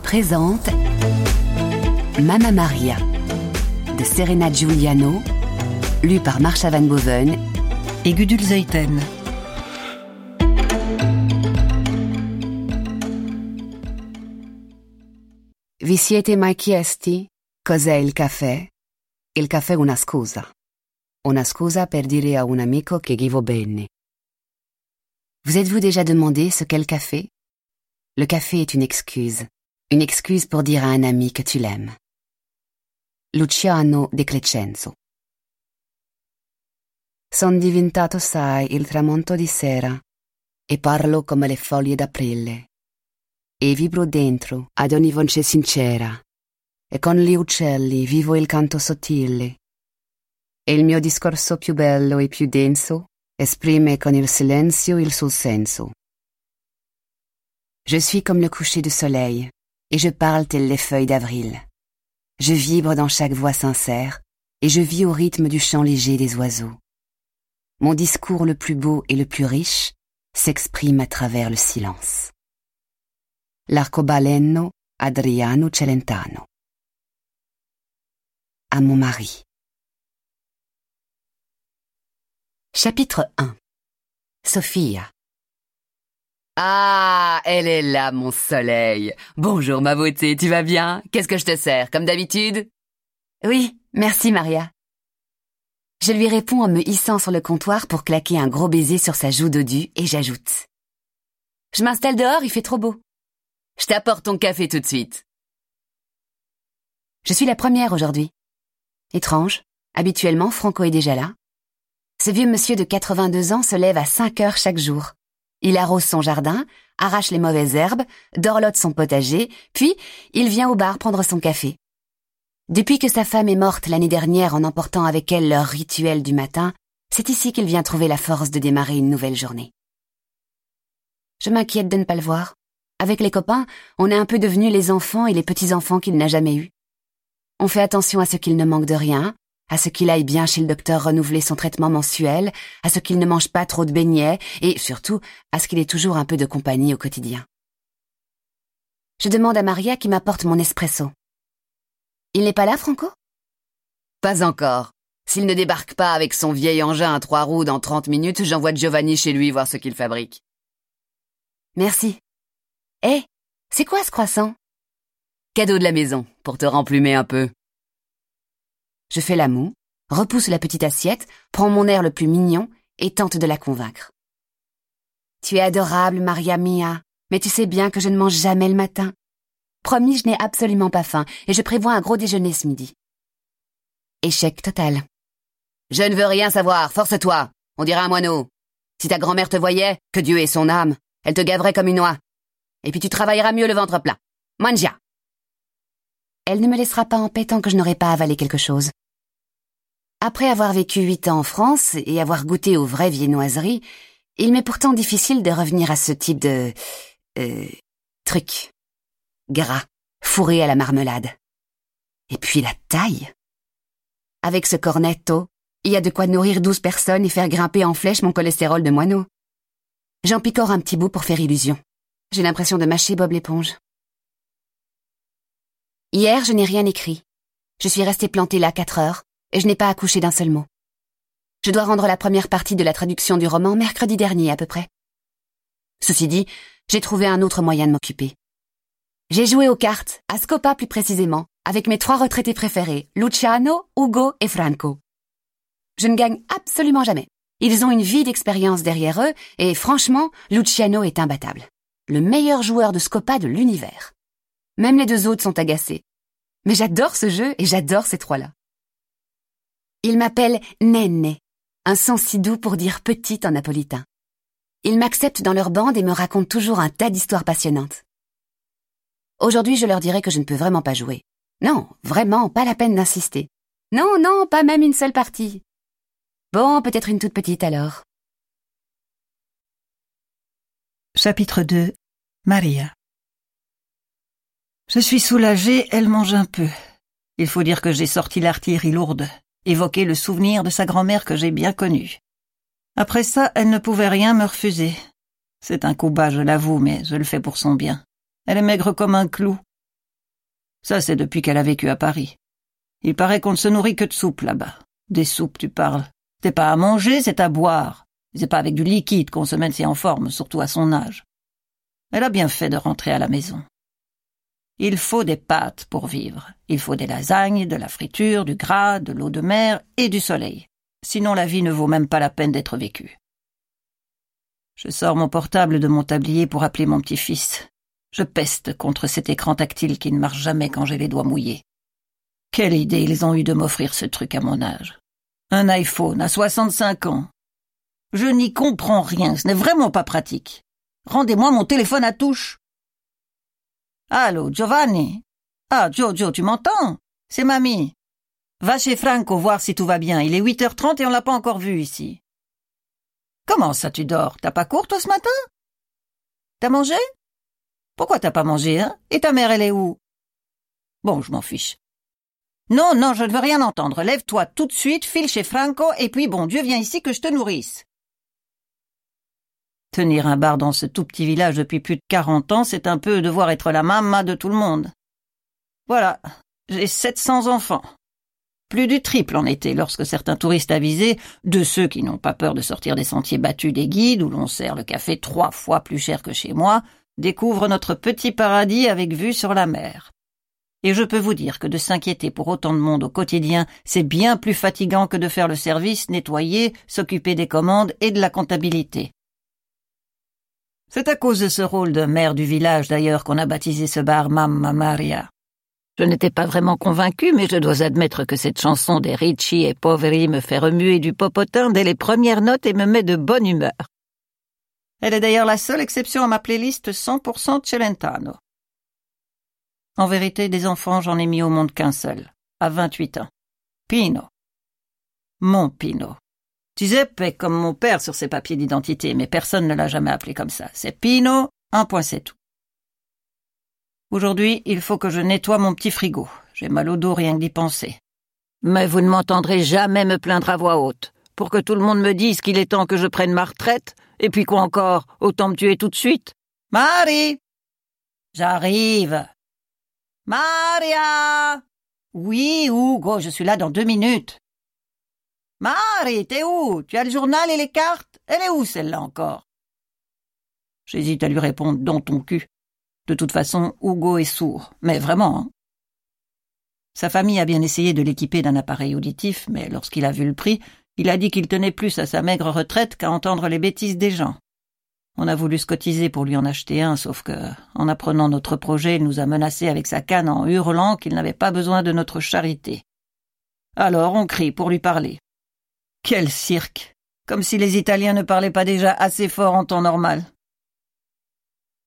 présente Mamma Maria de Serena Giuliano, lu par Marsha Van Boven et Gudul Zeiten. Vi siete mai chiesti cos'è il caffè? Il caffè è una scusa. Una scusa per dire a un amico che vivo bene. Vous êtes-vous déjà demandé ce qu'est le café? Le café est une excuse pour dire à un ami que tu l'aimes. Luciano De Crescenzo. Son diventato, sai, il tramonto di sera, e parlo come le foglie d'aprile, e vibro dentro ad ogni voce sincera, e con gli uccelli vivo il canto sottile, e il mio discorso più bello e più denso esprime con il silenzio il suo senso. Je suis comme le coucher du soleil, et je parle telles les feuilles d'avril. Je vibre dans chaque voix sincère, et je vis au rythme du chant léger des oiseaux. Mon discours le plus beau et le plus riche s'exprime à travers le silence. L'arcobaleno Adriano Celentano. À mon mari. Chapitre 1. Sophia. Ah, elle est là, mon soleil. Bonjour, ma beauté, tu vas bien? Qu'est-ce que je te sers, comme d'habitude? Oui, merci, Maria. Je lui réponds en me hissant sur le comptoir pour claquer un gros baiser sur sa joue dodue et j'ajoute. Je m'installe dehors, il fait trop beau. Je t'apporte ton café tout de suite. Je suis la première aujourd'hui. Étrange, habituellement, Franco est déjà là. Ce vieux monsieur de 82 ans se lève à 5 heures chaque jour. Il arrose son jardin, arrache les mauvaises herbes, dorlote son potager, puis il vient au bar prendre son café. Depuis que sa femme est morte l'année dernière en emportant avec elle leur rituel du matin, c'est ici qu'il vient trouver la force de démarrer une nouvelle journée. Je m'inquiète de ne pas le voir. Avec les copains, on est un peu devenus les enfants et les petits-enfants qu'il n'a jamais eus. On fait attention à ce qu'il ne manque de rien, à ce qu'il aille bien chez le docteur renouveler son traitement mensuel, à ce qu'il ne mange pas trop de beignets et, surtout, à ce qu'il ait toujours un peu de compagnie au quotidien. Je demande à Maria qui m'apporte mon espresso. Il n'est pas là, Franco? Pas encore. S'il ne débarque pas avec son vieil engin à 3 roues dans 30 minutes, j'envoie Giovanni chez lui voir ce qu'il fabrique. Merci. Hé, c'est quoi ce croissant? Cadeau de la maison, pour te remplumer un peu. Je fais la moue, repousse la petite assiette, prends mon air le plus mignon et tente de la convaincre. Tu es adorable, Maria mia, mais tu sais bien que je ne mange jamais le matin. Promis, je n'ai absolument pas faim et je prévois un gros déjeuner ce midi. Échec total. Je ne veux rien savoir, force-toi, on dirait un moineau. Si ta grand-mère te voyait, que Dieu ait son âme, elle te gaverait comme une oie. Et puis tu travailleras mieux le ventre plein. Mangia. Elle ne me laissera pas en paix tant que je n'aurai pas avalé quelque chose. Après avoir vécu 8 ans en France et avoir goûté aux vraies viennoiseries, il m'est pourtant difficile de revenir à ce type de... truc. Gras, fourré à la marmelade. Et puis la taille. Avec ce cornetto, il y a de quoi nourrir 12 personnes et faire grimper en flèche mon cholestérol de moineau. J'en picore un petit bout pour faire illusion. J'ai l'impression de mâcher Bob l'éponge. Hier, je n'ai rien écrit. Je suis restée plantée là 4 heures, et je n'ai pas accouché d'un seul mot. Je dois rendre la première partie de la traduction du roman mercredi dernier à peu près. Ceci dit, j'ai trouvé un autre moyen de m'occuper. J'ai joué aux cartes, à Scopa plus précisément, avec mes 3 retraités préférés, Luciano, Ugo et Franco. Je ne gagne absolument jamais. Ils ont une vie d'expérience derrière eux, et franchement, Luciano est imbattable. Le meilleur joueur de Scopa de l'univers. Même les 2 autres sont agacés. Mais j'adore ce jeu et j'adore ces 3-là. Ils m'appellent Nenne, un son si doux pour dire petite en napolitain. Ils m'acceptent dans leur bande et me racontent toujours un tas d'histoires passionnantes. Aujourd'hui, je leur dirai que je ne peux vraiment pas jouer. Non, vraiment, pas la peine d'insister. Non, pas même une seule partie. Bon, peut-être une toute petite alors. Chapitre 2. Maria. Je suis soulagée, elle mange un peu. Il faut dire que j'ai sorti l'artillerie lourde, évoqué le souvenir de sa grand-mère que j'ai bien connue. Après ça, elle ne pouvait rien me refuser. C'est un coup bas, je l'avoue, mais je le fais pour son bien. Elle est maigre comme un clou. Ça, c'est depuis qu'elle a vécu à Paris. Il paraît qu'on ne se nourrit que de soupe là-bas. Des soupes, tu parles. C'est pas à manger, c'est à boire. C'est pas avec du liquide qu'on se maintient en forme, surtout à son âge. Elle a bien fait de rentrer à la maison. Il faut des pâtes pour vivre. Il faut des lasagnes, de la friture, du gras, de l'eau de mer et du soleil. Sinon la vie ne vaut même pas la peine d'être vécue. Je sors mon portable de mon tablier pour appeler mon petit-fils. Je peste contre cet écran tactile qui ne marche jamais quand j'ai les doigts mouillés. Quelle idée ils ont eu de m'offrir ce truc à mon âge. Un iPhone à 65 ans. Je n'y comprends rien, ce n'est vraiment pas pratique. Rendez-moi mon téléphone à touche. Allô, Giovanni? Ah, Joe, tu m'entends? C'est mamie. Va chez Franco voir si tout va bien. Il est 8h30 et on l'a pas encore vu ici. Comment ça tu dors? T'as pas cours toi ce matin? T'as mangé? Pourquoi t'as pas mangé, hein? Et ta mère elle est où? Bon, je m'en fiche. Non, je ne veux rien entendre. Lève-toi tout de suite, file chez Franco et puis bon Dieu viens ici que je te nourrisse. Tenir un bar dans ce tout petit village depuis plus de 40 ans, c'est un peu devoir être la maman de tout le monde. Voilà, j'ai 700 enfants. Plus du triple en été lorsque certains touristes avisés, de ceux qui n'ont pas peur de sortir des sentiers battus des guides où l'on sert le café 3 fois plus cher que chez moi, découvrent notre petit paradis avec vue sur la mer. Et je peux vous dire que de s'inquiéter pour autant de monde au quotidien, c'est bien plus fatigant que de faire le service, nettoyer, s'occuper des commandes et de la comptabilité. C'est à cause de ce rôle de mère du village d'ailleurs qu'on a baptisé ce bar Mamma Maria. Je n'étais pas vraiment convaincue, mais je dois admettre que cette chanson des Ricci et Poveri me fait remuer du popotin dès les premières notes et me met de bonne humeur. Elle est d'ailleurs la seule exception à ma playlist 100% Celentano. En vérité, des enfants, j'en ai mis au monde qu'un seul, à 28 ans. Pino. Mon Pino. Giuseppe comme mon père sur ses papiers d'identité, mais personne ne l'a jamais appelé comme ça. C'est Pino, un point c'est tout. Aujourd'hui, il faut que je nettoie mon petit frigo. J'ai mal au dos rien que d'y penser. Mais vous ne m'entendrez jamais me plaindre à voix haute, pour que tout le monde me dise qu'il est temps que je prenne ma retraite, et puis quoi encore, autant me tuer tout de suite. Marie! J'arrive! Maria! Oui, Hugo, je suis là dans 2 minutes. Marie, t'es où? Tu as le journal et les cartes? Elle est où celle-là encore? J'hésite à lui répondre dans ton cul. De toute façon, Hugo est sourd, mais vraiment, hein. Sa famille a bien essayé de l'équiper d'un appareil auditif, mais lorsqu'il a vu le prix, il a dit qu'il tenait plus à sa maigre retraite qu'à entendre les bêtises des gens. On a voulu se cotiser pour lui en acheter un, sauf que, en apprenant notre projet, il nous a menacés avec sa canne en hurlant qu'il n'avait pas besoin de notre charité. Alors on crie pour lui parler. Quel cirque! Comme si les Italiens ne parlaient pas déjà assez fort en temps normal.